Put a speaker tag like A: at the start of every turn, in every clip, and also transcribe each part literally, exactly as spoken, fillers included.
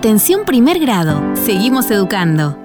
A: Atención primer grado. Seguimos educando.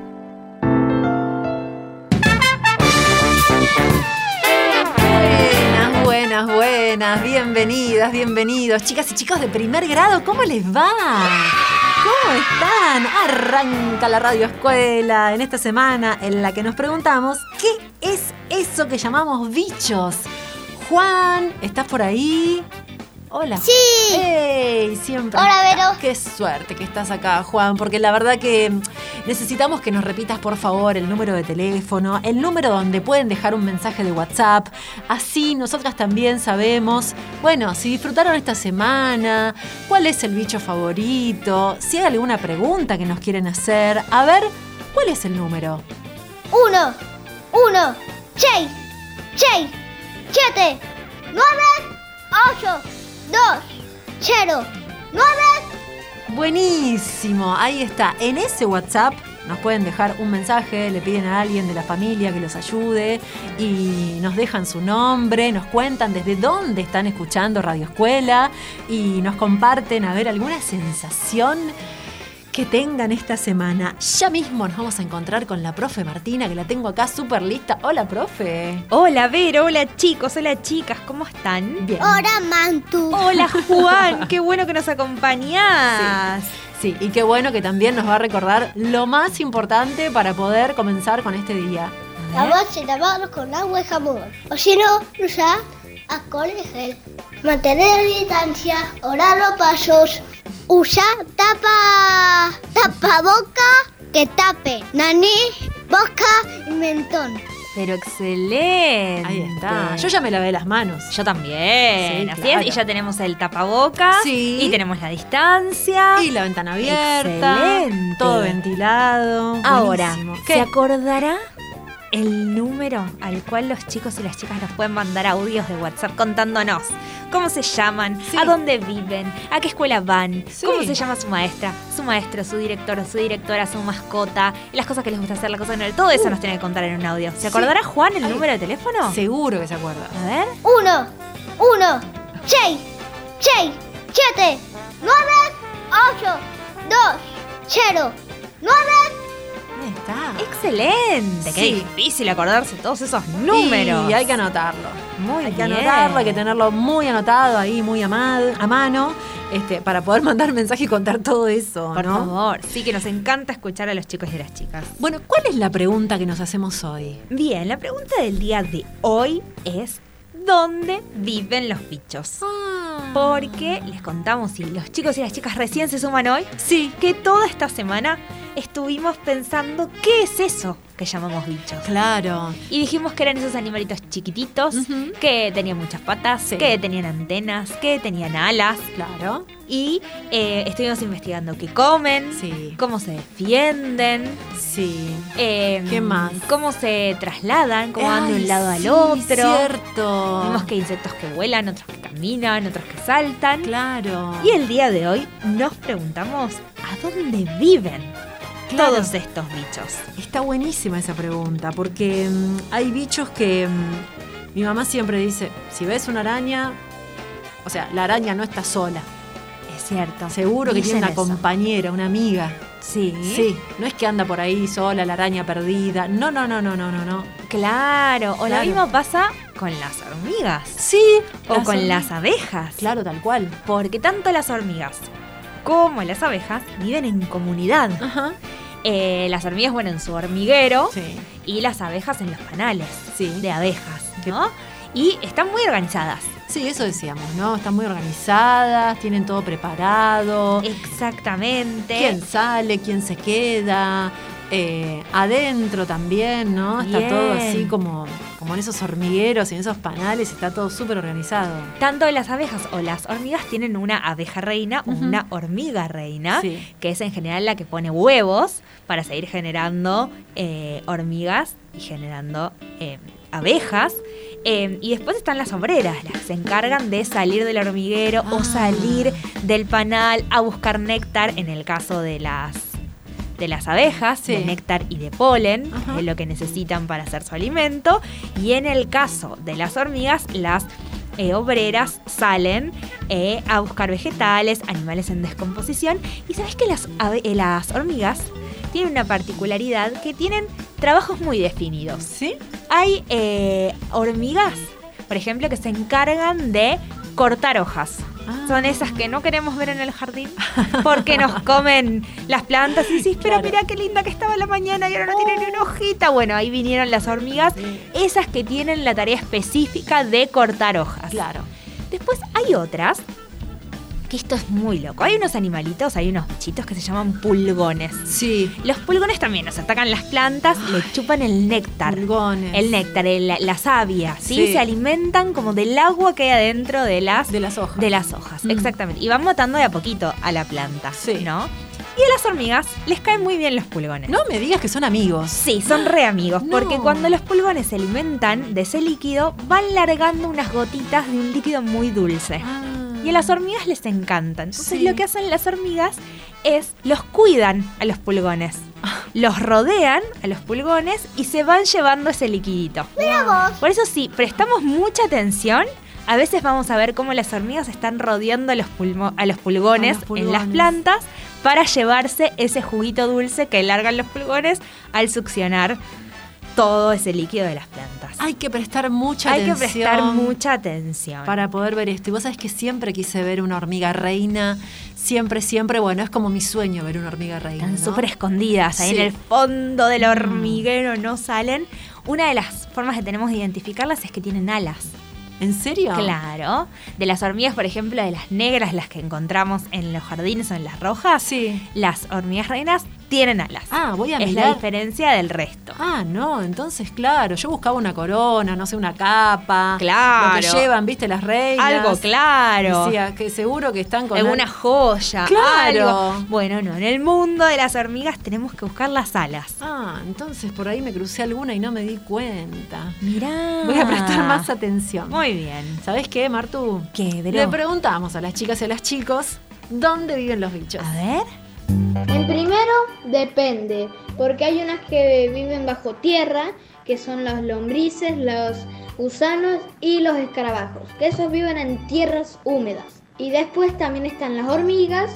B: Buenas, buenas, buenas. Bienvenidas, bienvenidos. Chicas y chicos de primer grado, ¿cómo les va? ¿Cómo están? Arranca la Radio Escuela en esta semana en la que nos preguntamos ¿qué es eso que llamamos bichos? Juan, ¿estás por ahí? Hola.
C: Sí.
B: ¡Ey! Siempre.
C: Hola, Vero.
B: Qué suerte que estás acá, Juan, porque la verdad que necesitamos que nos repitas, por favor, el número de teléfono, el número donde pueden dejar un mensaje de WhatsApp. Así nosotras también sabemos, bueno, si disfrutaron esta semana, cuál es el bicho favorito, si hay alguna pregunta que nos quieren hacer. A ver, ¿cuál es el número?
C: Uno, uno, seis, seis, siete, nueve, ocho, dos, cero, nueve.
B: Buenísimo, ahí está. En ese WhatsApp nos pueden dejar un mensaje, le piden a alguien de la familia que los ayude y nos dejan su nombre, nos cuentan desde dónde están escuchando Radio Escuela y nos comparten, a ver, alguna sensación que tengan esta semana. Ya mismo nos vamos a encontrar con la profe Martina, que la tengo acá súper lista. Hola, profe.
D: Hola, Vero. Hola, chicos. Hola, chicas. ¿Cómo están?
B: Bien.
C: Hola, Mantu.
D: Hola, Juan. Qué bueno que nos acompañás.
B: Sí, y qué bueno que también nos va a recordar lo más importante para poder comenzar con este día.
C: Lavarse las manos con agua y jabón. O si no, usar alcohol y gel. Mantener distancia, orar los pasos. Usa tapa, tapa boca que tape nariz, boca y mentón.
D: Pero excelente.
B: Ahí está. Yo ya me lavé las manos.
D: Yo también.
B: Sí,
D: Así
B: claro.
D: es. Y ya tenemos el tapabocas.
B: Sí.
D: Y tenemos la distancia.
B: Y la ventana abierta.
D: Excelente.
B: Todo ventilado.
D: Ahora,
B: Buenísimo.
D: ¿se
B: ¿Qué?
D: acordará el número al cual los chicos y las chicas nos pueden mandar audios de WhatsApp contándonos cómo se llaman,
B: Sí.
D: a dónde viven, a qué escuela van,
B: Sí.
D: cómo se llama su maestra, su maestro, su director, su directora, su mascota, las cosas que les gusta hacer, las cosas que no, todo eso
B: Uh.
D: nos tiene que contar en un audio. ¿Se
B: Sí.
D: acordará Juan el
B: Ay.
D: número de teléfono?
B: Seguro que se acuerda.
D: A ver.
C: Uno, uno, seis, seis, siete, nueve, ocho, dos, cero, nueve.
B: Ahí está.
D: Excelente. Qué
B: Sí.
D: difícil acordarse todos esos números.
B: Y hay que anotarlo.
D: Muy
B: hay que
D: bien.
B: anotarlo, hay que tenerlo muy anotado ahí, muy a, ma- a mano, este, para poder mandar mensaje y contar todo eso,
D: Por
B: ¿no?
D: favor. Sí, que nos encanta escuchar a los chicos y a las chicas.
B: Bueno, ¿cuál es la pregunta que nos hacemos hoy?
D: Bien, la pregunta del día de hoy es ¿dónde viven los bichos? Porque les contamos, y los chicos y las chicas recién se suman hoy, sí, que toda esta semana estuvimos pensando ¿qué es eso que llamamos bichos?
B: Claro.
D: Y dijimos que eran esos animalitos chiquititos,
B: Ujú.
D: que tenían muchas patas,
B: Sí.
D: que tenían antenas, que tenían alas.
B: Claro.
D: Y eh, estuvimos investigando qué comen,
B: Sí.
D: cómo se defienden,
B: Sí.
D: eh,
B: ¿Qué más?
D: cómo se trasladan, cómo van de
B: Ay,
D: un lado al
B: sí,
D: otro.
B: cierto.
D: Vimos que hay insectos que vuelan, otros que caminan, otros que saltan.
B: Claro.
D: Y el día de hoy nos preguntamos ¿a dónde viven
B: Claro.
D: todos estos bichos?
B: Está buenísima esa pregunta, porque mm, hay bichos que mm, mi mamá siempre dice, si ves una araña, o sea, la araña no está sola.
D: Es cierto.
B: Seguro que
D: Dicen
B: tiene una
D: eso.
B: compañera, una amiga.
D: Sí.
B: Sí, no es que anda por ahí sola, la araña perdida. No, no, no, no, no, no, no.
D: Claro. O lo
B: Claro.
D: mismo pasa con las hormigas.
B: Sí,
D: O
B: las
D: con
B: hormigas.
D: las abejas.
B: Claro, tal cual.
D: Porque tanto las hormigas como las abejas viven en comunidad.
B: Ajá.
D: Eh, las hormigas, bueno, en su hormiguero
B: Sí.
D: y las abejas en los panales
B: Sí.
D: de abejas, ¿no? Y están muy organizadas.
B: Sí, eso decíamos, ¿no? Están muy organizadas, tienen todo preparado.
D: Exactamente.
B: ¿Quién sale? ¿Quién se queda? Eh, adentro también, ¿no? Está
D: Bien.
B: todo así como, como en esos hormigueros y en esos panales, está todo súper organizado.
D: Tanto las abejas o las hormigas tienen una abeja reina o
B: Ujú.
D: una hormiga reina,
B: Sí.
D: que es en general la que pone huevos para seguir generando eh, hormigas y generando eh, abejas. Eh, y después están las obreras, las que se encargan de salir del hormiguero
B: Ah.
D: o salir del panal a buscar néctar, en el caso de las de las abejas,
B: Sí.
D: de néctar y de polen,
B: Ajá.
D: es lo que necesitan para hacer su alimento. Y en el caso de las hormigas, las eh, obreras salen eh, a buscar vegetales, animales en descomposición. Y ¿sabés que las, ave- eh, las hormigas tienen una particularidad? Que tienen trabajos muy definidos.
B: ¿Sí?
D: Hay eh, hormigas, por ejemplo, que se encargan de cortar hojas.
B: Ah.
D: Son esas que no queremos ver en el jardín porque nos comen las plantas y decís, pero
B: Claro.
D: mira qué linda que estaba la mañana y ahora no tiene ni una hojita. Bueno, ahí vinieron las hormigas, esas que tienen la tarea específica de cortar hojas.
B: Claro.
D: Después hay otras, que esto es muy loco. Hay unos animalitos, hay unos bichitos que se llaman pulgones.
B: Sí.
D: Los pulgones también nos atacan las plantas, le chupan el néctar.
B: Pulgones.
D: El néctar, el- la, la savia, ¿sí?
B: Sí.
D: Se alimentan como del agua que hay adentro de las,
B: De las hojas.
D: de las hojas,
B: Mm.
D: exactamente. Y van matando de a poquito a la planta,
B: Sí.
D: ¿no? Y a las hormigas les caen muy bien los pulgones.
B: No me digas que son amigos.
D: Sí, son re amigos,
B: No.
D: porque cuando los pulgones se alimentan de ese líquido, van largando unas gotitas de un líquido muy dulce.
B: Ah.
D: Y a las hormigas les encanta. Entonces
B: Sí.
D: lo que hacen las hormigas es los cuidan a los pulgones. Los rodean a los pulgones y se van llevando ese liquidito. Por eso sí, prestamos mucha atención. A veces vamos a ver cómo las hormigas están rodeando a los, pulmo- a los pulgones
B: A los
D: en las
B: pulgones.
D: plantas para llevarse ese juguito dulce que largan los pulgones al succionar todo ese líquido de las plantas.
B: Hay que prestar mucha
D: Hay que
B: atención.
D: prestar mucha atención.
B: Para poder ver esto. Y vos sabés que siempre quise ver una hormiga reina. Siempre, siempre, bueno, es como mi sueño ver una hormiga reina.
D: Están
B: ¿no?
D: súper escondidas, ahí
B: Sí.
D: en el fondo del
B: Mm.
D: hormiguero no salen. Una de las formas que tenemos de identificarlas es que tienen alas.
B: ¿En serio?
D: Claro. De las hormigas, por ejemplo, de las negras, las que encontramos en los jardines o en las rojas,
B: Sí.
D: las hormigas reinas tienen alas.
B: Ah, voy a
D: es
B: mirar.
D: la diferencia del resto.
B: Ah, no, entonces, claro, yo buscaba una corona, no sé, una capa.
D: Claro.
B: Lo que llevan, viste, las reinas.
D: Algo claro.
B: Decía que seguro que están con...
D: Alguna joya.
B: Claro.
D: Algo. Bueno, no, en el mundo de las hormigas tenemos que buscar las alas.
B: Ah, entonces por ahí me crucé alguna y no me di cuenta.
D: Mirá.
B: Voy a prestar más atención.
D: Muy bien.
B: ¿Sabés qué, Martu?
D: ¿Qué, Vero?
B: Le preguntamos a las chicas y a los chicos dónde viven los bichos.
D: A ver.
E: En primero, depende, porque hay unas que viven bajo tierra, que son los lombrices, los gusanos y los escarabajos, que esos viven en tierras húmedas. Y después también están las hormigas,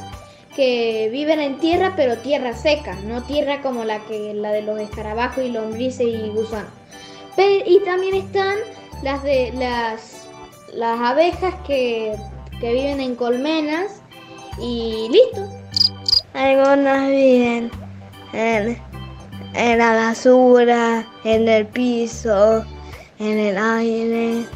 E: que viven en tierra, pero tierra seca, no tierra como la que la de los escarabajos y lombrices y gusanos. Pe- y también están las de las, las abejas que, que viven en colmenas y listo.
C: Algunas viven en, en la basura, en el piso, en el aire.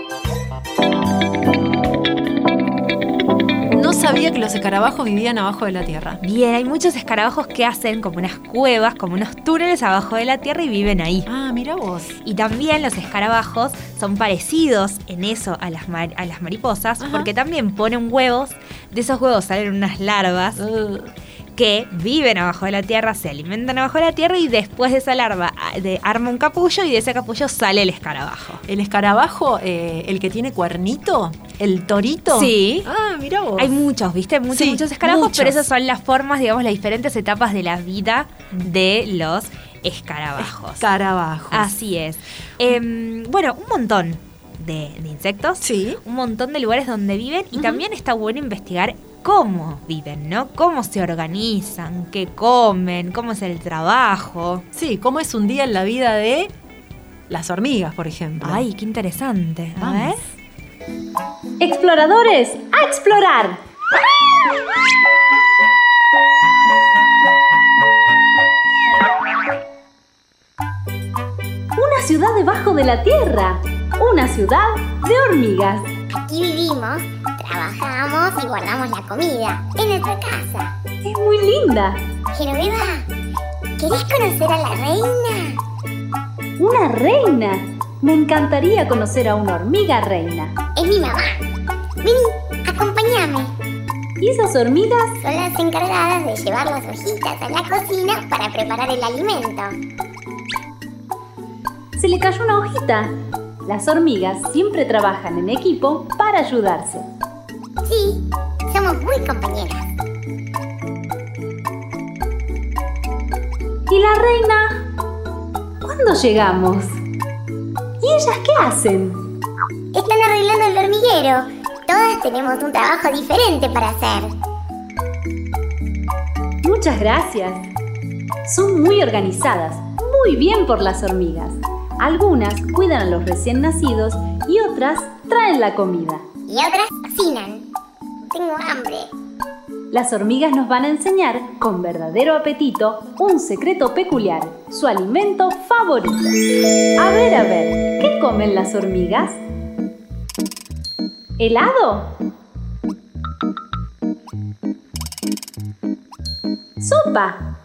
B: No sabía que los escarabajos vivían abajo de la tierra.
D: Bien, hay muchos escarabajos que hacen como unas cuevas, como unos túneles abajo de la tierra y viven ahí.
B: Ah, mira vos.
D: Y también los escarabajos son parecidos en eso a las, mar- a las mariposas,
B: Ajá.
D: porque también ponen huevos. De esos huevos salen unas larvas
B: Uh,
D: que viven abajo de la tierra, se alimentan abajo de la tierra y después de esa larva ah, de, arma un capullo y de ese capullo sale el escarabajo.
B: el escarabajo, eh, el que tiene cuernito, el torito.
D: Sí.
B: Ah, mira vos.
D: Hay muchos, ¿viste? Muchos,
B: Sí,
D: muchos escarabajos,
B: muchos.
D: pero esas son las formas, digamos, las diferentes etapas de la vida de los escarabajos.
B: Escarabajos.
D: Así es. Em, bueno, un montón de, de insectos.
B: Sí.
D: Un montón de lugares donde viven y
B: Ujú.
D: también está bueno investigar cómo viven, ¿no? Cómo se organizan, qué comen, cómo es el trabajo.
B: Sí, ¿cómo es un día en la vida de las hormigas, por ejemplo?
D: Ay, qué interesante. A
B: Vamos.
D: ver.
F: Exploradores, a explorar. Una ciudad debajo de la tierra. Una ciudad de hormigas.
G: Aquí vivimos, trabajamos y guardamos la comida en nuestra casa.
F: Es muy linda.
G: Genoveva, ¿querés conocer a la reina?
F: Una reina. Me encantaría conocer a una hormiga reina.
G: Es mi mamá. Vení, acompáñame.
F: ¿Y esas hormigas?
G: Son las encargadas de llevar las hojitas a la cocina para preparar el alimento.
F: Se le cayó una hojita. Las hormigas siempre trabajan en equipo para ayudarse.
G: Sí, somos muy compañeras.
F: ¿Y la reina? ¿Cuándo llegamos? ¿Y ellas qué hacen?
G: Están arreglando el hormiguero. Todas tenemos un trabajo diferente para hacer.
F: Muchas gracias. Son muy organizadas, muy bien por las hormigas. Algunas cuidan a los recién nacidos y otras traen la comida.
G: Y otras cocinan. Tengo hambre.
F: Las hormigas nos van a enseñar, con verdadero apetito, un secreto peculiar, su alimento favorito. A ver, a ver, ¿qué comen las hormigas? ¿Helado? ¿Sopa?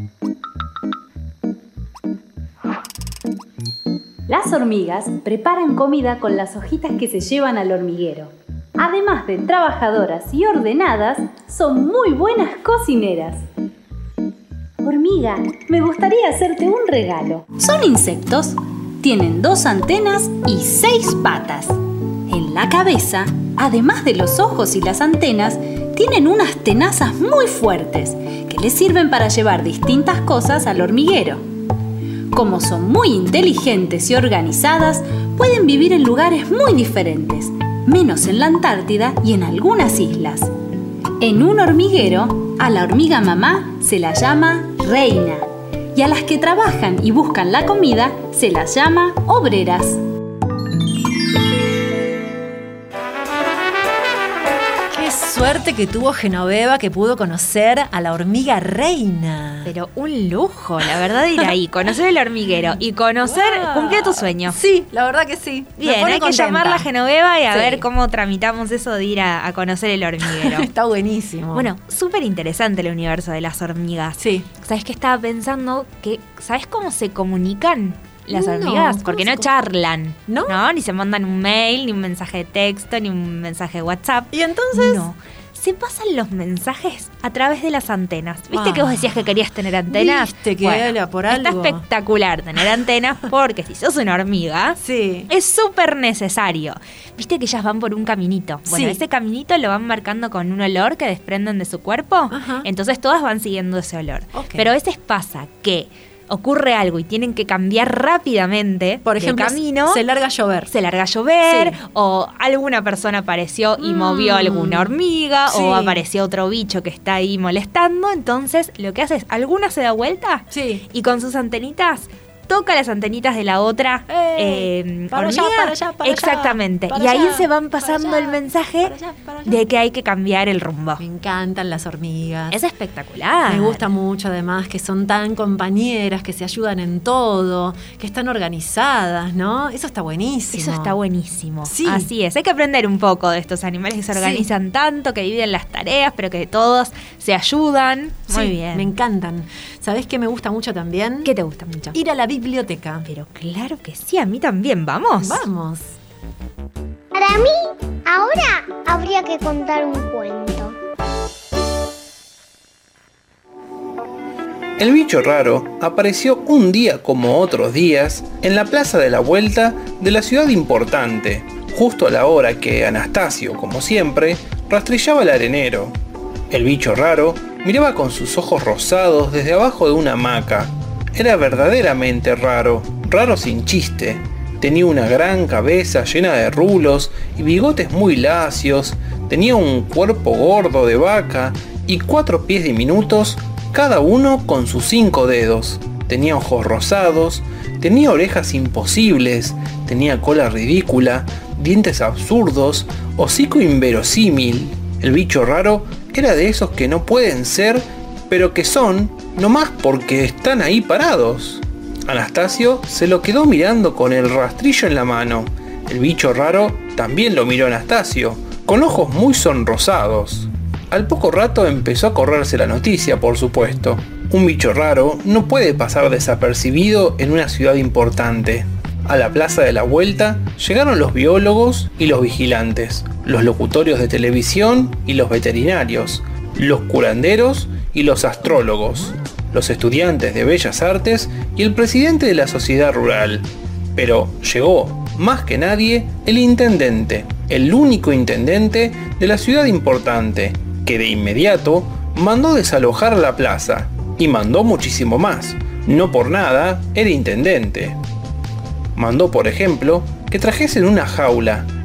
F: Las hormigas preparan comida con las hojitas que se llevan al hormiguero. Además de trabajadoras y ordenadas, son muy buenas cocineras. Hormiga, me gustaría hacerte un regalo. Son insectos. Tienen dos antenas y seis patas. En la cabeza, además de los ojos y las antenas, tienen unas tenazas muy fuertes que les sirven para llevar distintas cosas al hormiguero. Como son muy inteligentes y organizadas, pueden vivir en lugares muy diferentes, menos en la Antártida y en algunas islas. En un hormiguero, a la hormiga mamá se la llama reina y a las que trabajan y buscan la comida se las llama obreras.
B: Suerte que tuvo Genoveva, que pudo conocer a la hormiga reina.
D: Pero un lujo, la verdad, ir ahí, conocer el hormiguero y conocer,
B: wow.
D: Cumplir tu sueño.
B: Sí, la verdad que sí.
D: Bien, hay contenta. Que llamarla a Genoveva y a
B: sí.
D: ver cómo tramitamos eso de ir a, a conocer el hormiguero.
B: Está buenísimo.
D: Bueno, súper interesante el universo de las hormigas.
B: Sí.
D: ¿Sabes qué estaba pensando? Que, ¿sabes cómo se comunican las hormigas? No, porque no charlan, ¿no? ¿no? Ni se mandan un mail, ni un mensaje de texto, ni un mensaje de WhatsApp.
B: ¿Y entonces?
D: No. Se pasan los mensajes a través de las antenas. ¿Viste
B: ah,
D: que vos decías que querías tener antenas?
B: ¿Viste que
D: bueno,
B: era por algo?
D: Está espectacular tener antenas porque si sos una hormiga,
B: sí.
D: es súper necesario. ¿Viste que ellas van por un caminito? Bueno,
B: sí.
D: ese caminito lo van marcando con un olor que desprenden de su cuerpo.
B: Ajá.
D: Entonces todas van siguiendo ese olor.
B: Okay.
D: Pero a veces pasa que ocurre algo y tienen que cambiar rápidamente
B: por ejemplo,
D: de camino.
B: Se larga a llover.
D: Se larga a llover,
B: sí.
D: o alguna persona apareció y
B: mm.
D: movió alguna hormiga,
B: sí.
D: o apareció otro bicho que está ahí molestando. Entonces, lo que hace es, alguna se da vuelta
B: sí.
D: y con sus antenitas toca las antenitas de la otra eh,
B: para
D: hormiga.
B: Allá, para allá, para
D: Exactamente.
B: Allá,
D: y ahí
B: allá,
D: se van pasando
B: allá,
D: el mensaje
B: para allá, para allá.
D: de que hay que cambiar el rumbo.
B: Me encantan las hormigas.
D: Es espectacular.
B: Me gusta mucho además que son tan compañeras, que se ayudan en todo, que están organizadas, ¿no? Eso está buenísimo.
D: Eso está buenísimo.
B: Sí.
D: Así es. Hay que aprender un poco de estos animales que se organizan sí. tanto, que dividen las tareas, pero que todos se ayudan. Muy
B: sí,
D: bien.
B: Me encantan. ¿Sabés qué me gusta mucho también?
D: ¿Qué te gusta mucho?
B: Ir a la biblioteca.
D: Pero claro que sí, a mí también. ¿Vamos?
B: Vamos.
C: Para mí, ahora habría que contar un cuento.
H: El bicho raro apareció un día como otros días en la plaza de la vuelta de la ciudad importante, justo a la hora que Anastasio, como siempre, rastrillaba el arenero. El bicho raro miraba con sus ojos rosados desde abajo de una hamaca. Era verdaderamente raro, raro sin chiste. Tenía una gran cabeza llena de rulos y bigotes muy lacios, tenía un cuerpo gordo de vaca y cuatro pies diminutos, cada uno con sus cinco dedos. Tenía ojos rosados, tenía orejas imposibles, tenía cola ridícula, dientes absurdos, hocico inverosímil. El bicho raro era de esos que no pueden ser, pero que son, nomás porque están ahí parados. Anastasio se lo quedó mirando con el rastrillo en la mano. El bicho raro también lo miró a Anastasio, con ojos muy sonrosados. Al poco rato empezó a correrse la noticia, por supuesto. Un bicho raro no puede pasar desapercibido en una ciudad importante. A la plaza de la vuelta llegaron los biólogos y los vigilantes, los locutorios de televisión y los veterinarios, los curanderos y los astrólogos, los estudiantes de bellas artes y el presidente de la sociedad rural. Pero llegó, más que nadie, el intendente, el único intendente de la ciudad importante, que de inmediato mandó desalojar la plaza, y mandó muchísimo más. No por nada era intendente. Mandó, por ejemplo, que trajesen una jaula,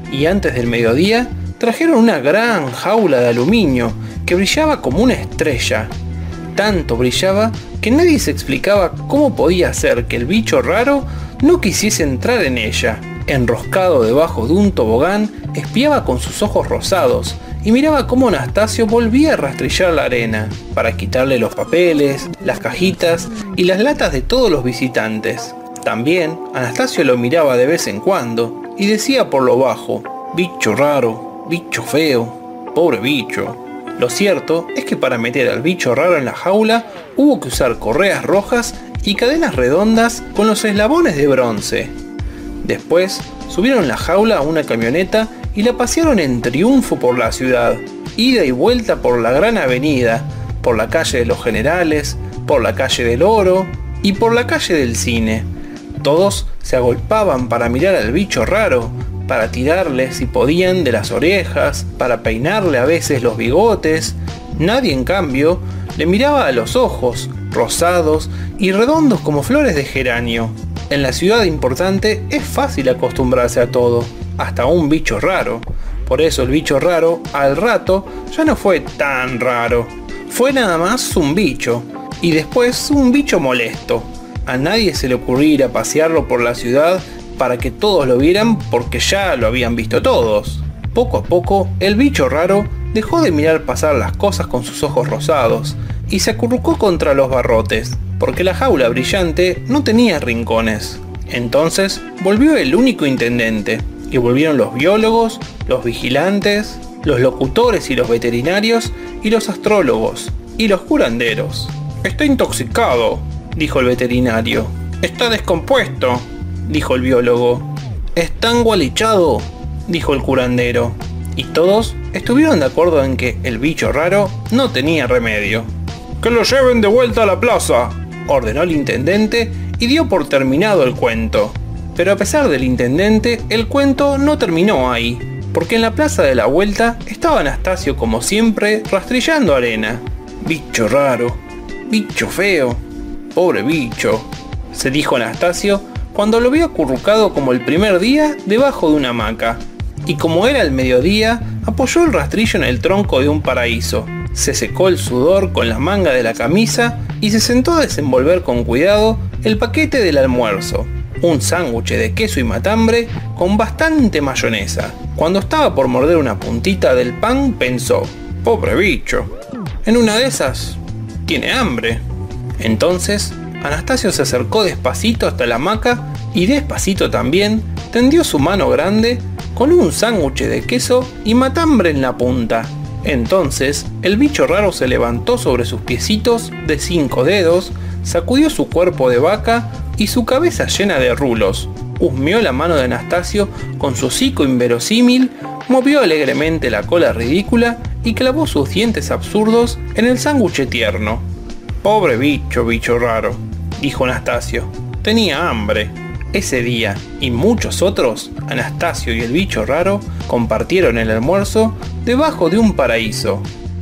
H: y antes del mediodía trajeron una gran jaula de aluminio que brillaba como una estrella. Tanto brillaba que nadie se explicaba cómo podía ser que el bicho raro no quisiese entrar en ella. Enroscado debajo de un tobogán, espiaba con sus ojos rosados y miraba cómo Anastasio volvía a rastrillar la arena para quitarle los papeles, las cajitas y las latas de todos los visitantes. También Anastasio lo miraba de vez en cuando y decía por lo bajo: bicho raro, bicho feo, pobre bicho. Lo cierto es que para meter al bicho raro en la jaula hubo que usar correas rojas y cadenas redondas con los eslabones de bronce. Después subieron la jaula a una camioneta y la pasearon en triunfo por la ciudad, ida y vuelta por la gran avenida, por la calle de los Generales, por la calle del Oro y por la calle del Cine. Todos se agolpaban para mirar al bicho raro, para tirarle si podían de las orejas, para peinarle a veces los bigotes. Nadie, en cambio, le miraba a los ojos, rosados y redondos como flores de geranio. En la ciudad importante es fácil acostumbrarse a todo, hasta a un bicho raro. Por eso el bicho raro, al rato, ya no fue tan raro. Fue nada más un bicho, y después un bicho molesto. A nadie se le ocurría ir a pasearlo por la ciudad para que todos lo vieran, porque ya lo habían visto todos. Poco a poco, el bicho raro dejó de mirar pasar las cosas con sus ojos rosados y se acurrucó contra los barrotes, porque la jaula brillante no tenía rincones. Entonces volvió el único intendente, y volvieron los biólogos, los vigilantes, los locutores y los veterinarios, y los astrólogos, y los curanderos. «Está intoxicado», dijo el veterinario. «Está descompuesto», dijo el biólogo. «Está engualichado», dijo el curandero. Y todos estuvieron de acuerdo en que el bicho raro no tenía remedio. «Que lo lleven de vuelta a la plaza», ordenó el intendente y dio por terminado el cuento. Pero a pesar del intendente, el cuento no terminó ahí, porque en la plaza de la vuelta estaba Anastasio como siempre rastrillando arena. «Bicho raro, bicho feo, pobre bicho», se dijo Anastasio cuando lo vio acurrucado como el primer día debajo de una hamaca. Y como era el mediodía, apoyó el rastrillo en el tronco de un paraíso, se secó el sudor con la manga de la camisa y se sentó a desenvolver con cuidado el paquete del almuerzo, un sándwich de queso y matambre con bastante mayonesa. Cuando estaba por morder una puntita del pan, pensó: «Pobre bicho, en una de esas tiene hambre». Entonces Anastasio se acercó despacito hasta la hamaca y despacito también tendió su mano grande con un sándwich de queso y matambre en la punta. Entonces el bicho raro se levantó sobre sus piecitos de cinco dedos, sacudió su cuerpo de vaca y su cabeza llena de rulos, husmeó la mano de Anastasio con su hocico inverosímil, movió alegremente la cola ridícula y clavó sus dientes absurdos en el sándwich tierno. «Pobre bicho, bicho raro», dijo Anastasio. Tenía hambre. Ese día y muchos otros, Anastasio y el bicho raro compartieron el almuerzo debajo de un paraíso.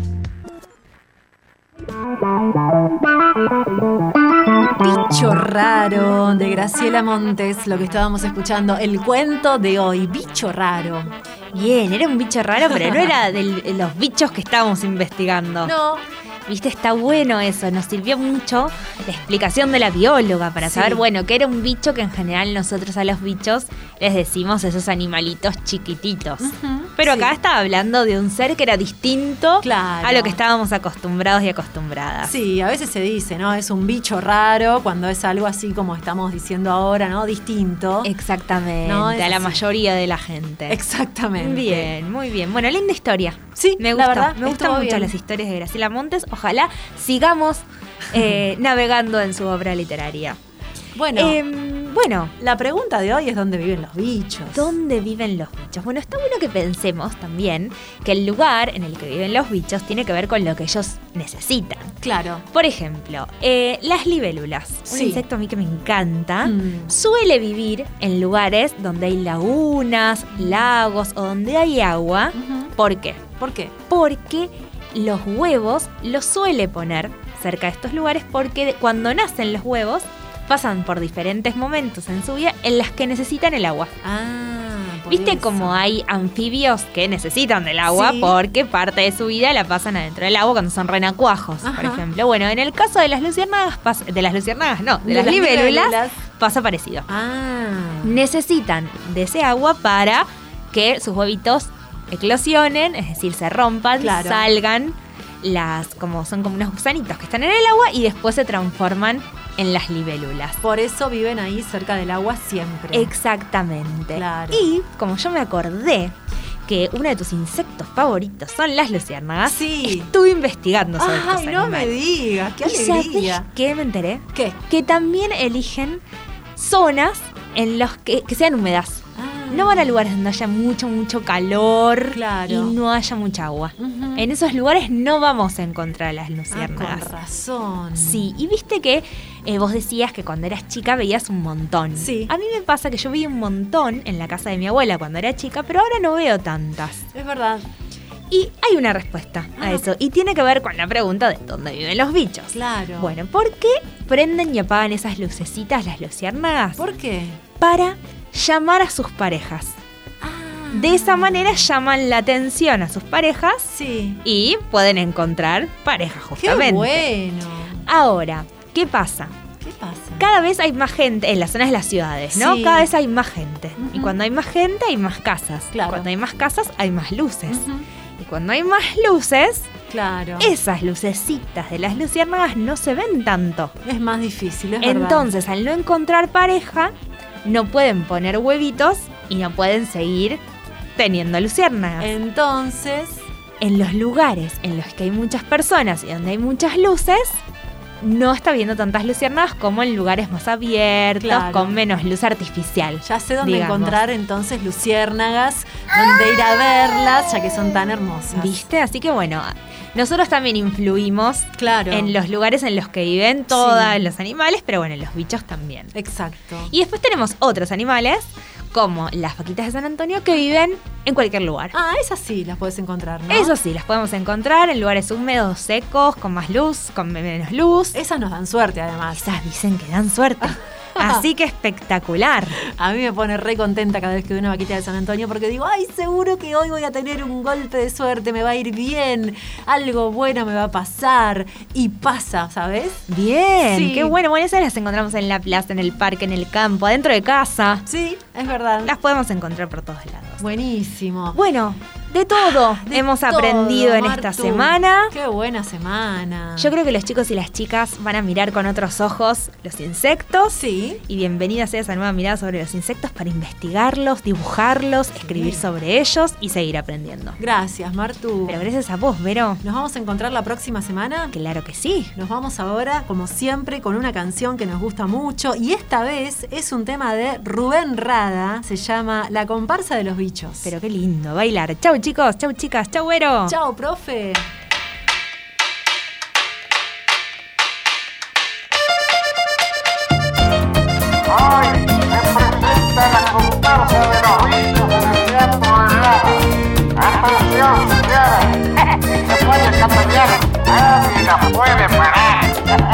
B: Bicho raro, de Graciela Montes, lo que estábamos escuchando, el cuento de hoy, bicho raro.
D: Bien, era un bicho raro, pero no era de los bichos que estábamos investigando.
B: No.
D: Viste, está bueno eso, nos sirvió mucho la explicación de la bióloga para
B: Sí.
D: saber, bueno, que era un bicho que en general nosotros a los bichos les decimos esos animalitos chiquititos.
B: Uh-huh,
D: Pero
B: sí.
D: acá estaba hablando de un ser que era distinto
B: Claro.
D: a lo que estábamos acostumbrados y acostumbradas.
B: Sí, a veces se dice, ¿no? Es un bicho raro cuando es algo así como estamos diciendo ahora, ¿no? Distinto.
D: Exactamente,
B: No, es
D: a la
B: así.
D: mayoría de la gente.
B: Exactamente.
D: Bien, muy bien. Bueno, linda historia.
B: Sí,
D: me
B: la
D: gusta.
B: verdad,
D: me gustan
B: estuvo
D: mucho
B: bien.
D: las historias de Graciela Montes. Ojalá sigamos eh, navegando en su obra literaria.
B: Bueno,
D: Eh, bueno,
B: la pregunta de hoy es ¿dónde viven los bichos?
D: ¿dónde viven los bichos? Bueno, está bueno que pensemos también que el lugar en el que viven los bichos tiene que ver con lo que ellos necesitan.
B: Claro.
D: Por ejemplo, eh, las libélulas, un
B: Sí.
D: insecto a mí que me encanta,
B: Mm.
D: suele vivir en lugares donde hay lagunas, lagos o donde hay agua.
B: Ujú.
D: ¿Por qué?
B: ¿Por qué?
D: Porque los huevos los suele poner cerca de estos lugares porque de- cuando nacen los huevos pasan por diferentes momentos en su vida en las que necesitan el agua.
B: Ah, por
D: ¿Viste
B: eso.
D: como hay anfibios que necesitan del agua
B: Sí.
D: porque parte de su vida la pasan adentro del agua cuando son renacuajos, por
B: Ajá.
D: ejemplo? Bueno, en el caso de las luciérnagas, pasa- de las luciérnagas no, de,
B: De
D: las
B: las
D: libélulas,
B: libélulas.
D: pasa parecido.
B: Ah.
D: Necesitan de ese agua para que sus huevitos eclosionen, es decir, se rompan,
B: Claro.
D: salgan las, como son como unos gusanitos que están en el agua y después se transforman en las libélulas.
B: Por eso viven ahí cerca del agua siempre.
D: Exactamente.
B: Claro.
D: Y como yo me acordé que uno de tus insectos favoritos son las luciérnagas,
B: Sí.
D: estuve investigando sobre estos
B: Ay, no me
D: animales.
B: digas, qué
D: ¿Y
B: alegría.
D: sabés qué me enteré?
B: ¿Qué?
D: Que también eligen zonas en los que, que sean húmedas.
B: Ah.
D: No van a lugares donde haya mucho, mucho calor
B: Claro.
D: y no haya mucha agua.
B: Ujú.
D: En esos lugares no vamos a encontrar a las
B: Ah,
D: luciérnagas.
B: con razón.
D: Sí, y viste que eh, vos decías que cuando eras chica veías un montón.
B: Sí.
D: A mí me pasa que yo vi un montón en la casa de mi abuela cuando era chica, pero ahora no veo tantas.
B: Es verdad.
D: Y hay una respuesta a
B: Ah.
D: eso, y tiene que ver con la pregunta de dónde viven los bichos.
B: Claro.
D: Bueno, ¿por qué prenden y apagan esas lucecitas las luciérnagas?
B: ¿Por qué?
D: Para llamar a sus parejas.
B: Ah.
D: De esa manera llaman la atención a sus parejas
B: Sí.
D: y pueden encontrar pareja justamente.
B: Qué bueno.
D: Ahora, ¿qué pasa?
B: ¿Qué pasa?
D: Cada vez hay más gente en las zonas de las ciudades, ¿no?
B: Sí.
D: Cada vez hay más gente. Y
B: Ujú.
D: cuando hay más gente, hay más casas.
B: Claro.
D: Cuando hay más casas, hay más luces.
B: Ujú.
D: Y cuando hay más luces,
B: Claro.
D: esas lucecitas de las luciérnagas no se ven tanto.
B: Es más difícil, es verdad.
D: Entonces, al no encontrar pareja, no pueden poner huevitos y no pueden seguir teniendo luciérnagas.
B: Entonces,
D: En los lugares en los que hay muchas personas y donde hay muchas luces, no está viendo tantas luciérnagas como en lugares más abiertos,
B: Claro.
D: con menos luz artificial.
B: ya sé dónde
D: digamos.
B: encontrar entonces luciérnagas, dónde ir a verlas, ya que son tan hermosas.
D: ¿Viste? Así que bueno, nosotros también influimos
B: Claro.
D: en los lugares en los que viven todos
B: Sí.
D: los animales, pero bueno, en los bichos también.
B: Exacto.
D: Y después tenemos otros animales, como las vaquitas de San Antonio, que viven en cualquier lugar.
B: Ah, esas sí las puedes encontrar, ¿no?
D: Eso sí, las podemos encontrar en lugares húmedos, secos, con más luz, con menos luz.
B: Esas nos dan suerte, además.
D: Esas dicen que dan suerte. Así que espectacular.
B: A mí me pone re contenta cada vez que veo una vaquita de San Antonio porque digo, ay, seguro que hoy voy a tener un golpe de suerte, me va a ir bien, algo bueno me va a pasar. Y pasa, ¿sabes?
D: Bien,
B: Sí.
D: qué bueno. Bueno, esas las encontramos en la plaza, en el parque, en el campo, adentro de casa.
B: Sí, es verdad.
D: Las podemos encontrar por todos lados.
B: Buenísimo.
D: Bueno, de todo
B: De
D: hemos
B: todo,
D: aprendido en esta
B: Martu.
D: semana.
B: Qué buena semana.
D: Yo creo que los chicos y las chicas van a mirar con otros ojos los insectos.
B: Sí.
D: Y bienvenida sea esa nueva mirada sobre los insectos para investigarlos, dibujarlos, escribir sobre ellos y seguir aprendiendo.
B: Gracias, Martu.
D: Pero gracias a vos, Vero.
B: ¿Nos vamos a encontrar la próxima semana?
D: Claro que sí.
B: Nos vamos ahora, como siempre, con una canción que nos gusta mucho y esta vez es un tema de Rubén Rada, se llama La comparsa de los bichos.
D: Pero qué lindo bailar. Chau chicos, chau chicas, chau Vero.
B: Chao, profe.
I: Hoy se presenta la comparsa de los bichos en el Teatro de Lara. Atención, señores, si se puede cambiar, nadie la puede parar.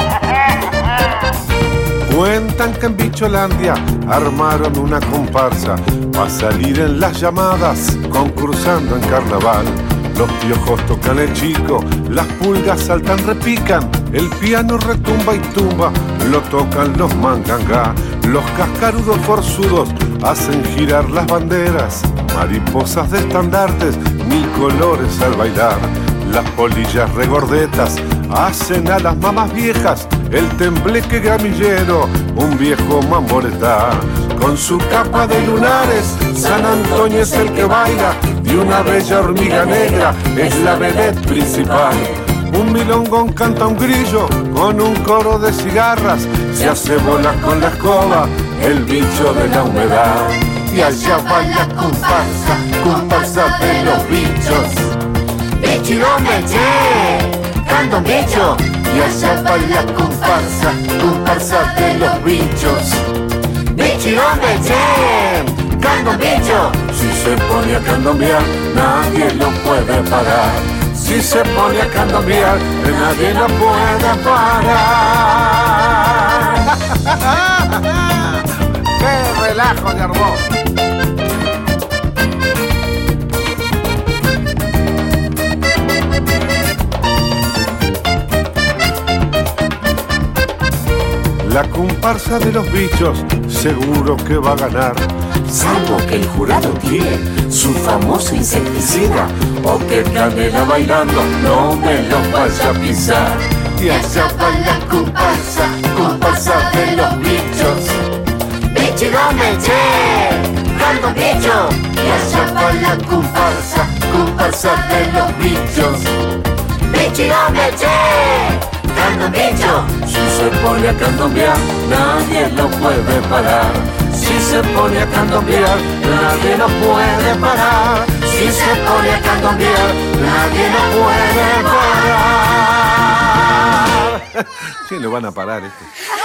J: Cuentan que en Bicholandia armaron una comparsa para salir en las llamadas, concursando en carnaval. Los piojos tocan el chico, las pulgas saltan, repican, el piano retumba y tumba, lo tocan los mangangá. Los cascarudos forzudos hacen girar las banderas, mariposas de estandartes, mil colores al bailar. Las polillas regordetas hacen a las mamás viejas el tembleque gamillero, un viejo mamboretá. Con su capa de lunares, San Antonio es el que baila, y una bella hormiga negra es la vedette principal. Un milongón canta un grillo con un coro de cigarras, se hace bolas con la escoba, el bicho de la humedad. Y allá va la comparsa, comparsa de los bichos. Bichirón meche, canta un bicho, y allá va la comparsa, comparsa de los bichos. Bichirón meche, canta un bicho, si se pone a candombear, nadie lo puede parar. Si se pone a candombear, nadie lo puede parar. ¡Qué relajo de armó! La comparsa de los bichos seguro que va a ganar.
K: Salvo que el jurado tire su famoso insecticida o que Canela bailando no me lo vaya a pisar.
L: Y allá va la comparsa, comparsa de los bichos. ¡Bichido meche! ¡Dando bicho! Y allá va la comparsa, comparsa de los bichos. ¡Bichido meche! ¡Dando bicho!
K: Si se pone a candombear, nadie lo puede parar. Si se pone a candombear, nadie lo puede parar.
L: Si se pone a candombear, nadie lo puede parar.
J: Sí, lo van a parar este.